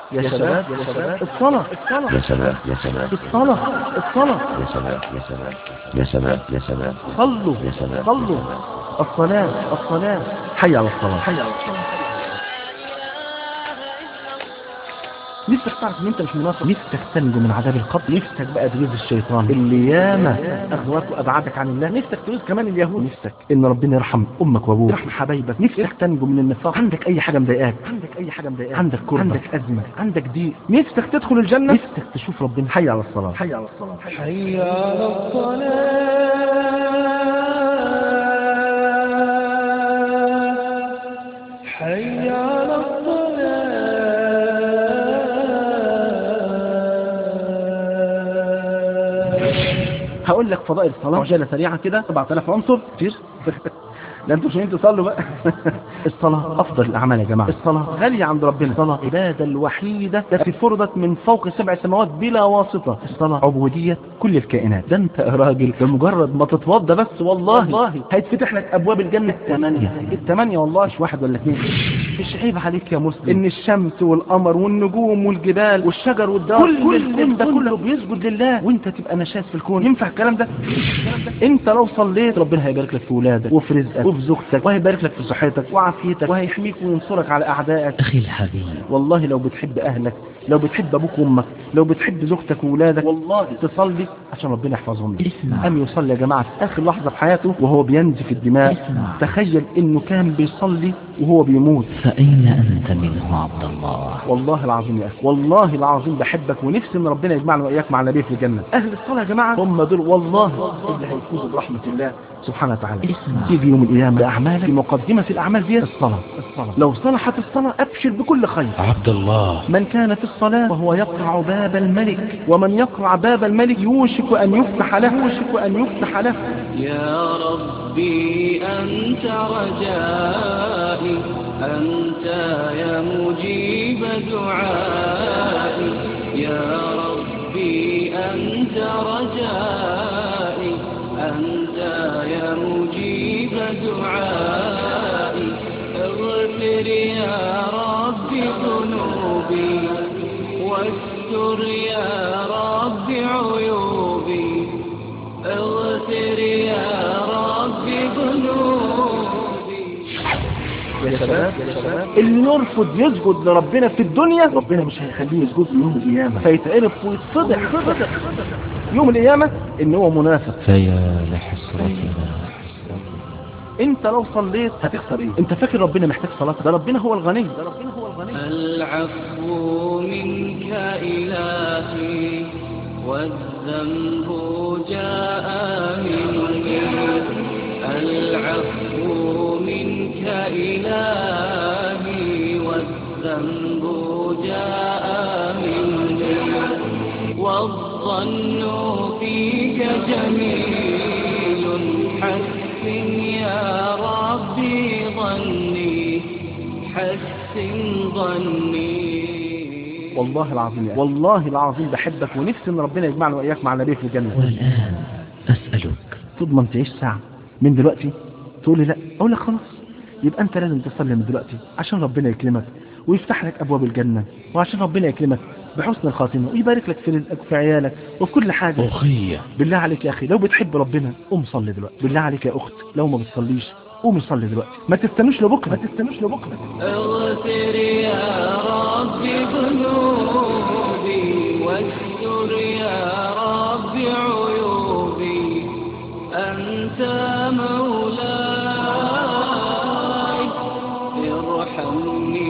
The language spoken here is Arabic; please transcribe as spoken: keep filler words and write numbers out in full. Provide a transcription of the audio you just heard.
يا شباب يا شباب الصلاة الصلاة يا شباب يا شباب الصلاة الصلاة يا شباب يا شباب يا شباب يا شباب صلوا يا شباب صلوا الصلاة الصلاة حي على الصلاة حي على الصلاة. نفسك تعرف ان انت مش منافق، نفسك تنجو من عذاب القبر، نفسك بقى تغيظ الشيطان اللي ياما اغواك وابعدك عن الله، نفسك تغيظ كمان اليهود، نفسك ان ربنا يرحم امك وابوك، يرحم حبايبك، نفسك تنجو من النفاق، عندك اي حاجه مضايقاك، عندك اي حاجه مضايقاك، عندك كربة، عندك ازمه، عندك ضيق، نفسك تدخل الجنه، نفسك تشوف ربنا. حي على الصلاه حي على الصلاه حي على الصلاه حي على الصلاه. هقول لك فضائل الصلاة عجالة سريعة كده، سبعة آلاف عنصر كتير. لا انتوا مش عايزين تصلوا بقى. الصلاة افضل الاعمال يا جماعة، الصلاة غالية عند ربنا، الصلاة عبادة الوحيدة التي فرضت من فوق سبع سماوات بلا واسطة، الصلاة عبودية كل الكائنات. ده انت يا راجل بمجرد ما تتوضى بس والله والله هيتفتح لك ابواب الجنة الثمانية الثمانية والله، مش واحد ولا اثنين. مش عيب عليك يا مسلم ان الشمس والقمر والنجوم والجبال والشجر والدار كل الكون ده كله بيسجد لله وانت تبقى نشاز في الكون؟ ينفع الكلام ده؟ انت لو صليت ربنا هيبارك لك في ولادك وفي رزقك وفي زوجتك، وهيبارك لك في صحتك وعافيتك، وهيحميك وينصرك على اعدائك. اخي الحبيب والله لو بتحب اهلك، لو بتحب ابوك وامك، لو بتحب زوجتك وولادك، والله تصلي عشان ربنا يحفظهم لك. قام يصلي يا جماعه في اخر لحظه في حياته وهو بينزف الدماء. اسمع. تخيل انه كان بيصلي وهو بيموت. فأين أنت منه عبد الله؟ والله العظيم يا اخي، والله العظيم بحبك ونفسي ان ربنا يجمعنا واياك مع النبي في الجنه. اهل الصلاه يا جماعه هم دول والله اللي هيفوزوا برحمه الله سبحانه وتعالى. اسمع. تيجي يوم القيامه باعمالك، في مقدمه الاعمال دي الصلاه. الصلاه لو صلحت الصلاه ابشر بكل خير. عبد الله من كان في الصلاه وهو يقرع باب الملك، ومن يقرع باب الملك يوشك ان يفتح له، يوشك ان يفتح له. يا ربي أنت رجائي، أنت يا مجيب دعائي، يا ربي أنت رجائي، أنت يا مجيب دعائي، اغفر يا ربي ذنوبي واستر يا ربي عيوبي، اغفر يا ربي ذنوبي. يا شباب يا شباب اللي يرفض يسجد لربنا في الدنيا ربنا مش هيخليه يسجد يوم القيامه، فيتعرف ويتصدق يوم القيامه ان هو منافق. فيا لحسرتنا. انت لو صليت هتخسر ايه؟ انت فاكر ربنا محتاج صلاه؟ ده ربنا هو الغني، ده ربنا هو الغني. العفو منك إلهي والذنب جاء مني، العفو منك إلهي والذنب جاء مني، والظن فيك جميل، حسن يا ربي ظني، حسن ظني. والله العظيم يعني. والله العظيم بحبك ونفسي ان ربنا يجمعنا واياك مع النبي في الجنه. والآن أسألك تضمن تعيش ساعه من دلوقتي؟ تقول لي لا، اقول لك خلاص يبقى انت لازم تصلي من دلوقتي عشان ربنا يكرمك ويفتح لك ابواب الجنه، وعشان ربنا يكرمك بحسن الخاتمه ويبارك لك في رزقك وفي عيالك وفي كل حاجه. أخي بالله عليك يا اخي لو بتحب ربنا قوم صلي دلوقتي. بالله عليك يا اخت لو ما بتصليش قومي صلي دلوقتي، ما تستنوش لبكره، ما تستنوش لبكره. اغفر يا ربي ذنوبي واستر يا ربي عيوبي، أنت مولاي ارحمني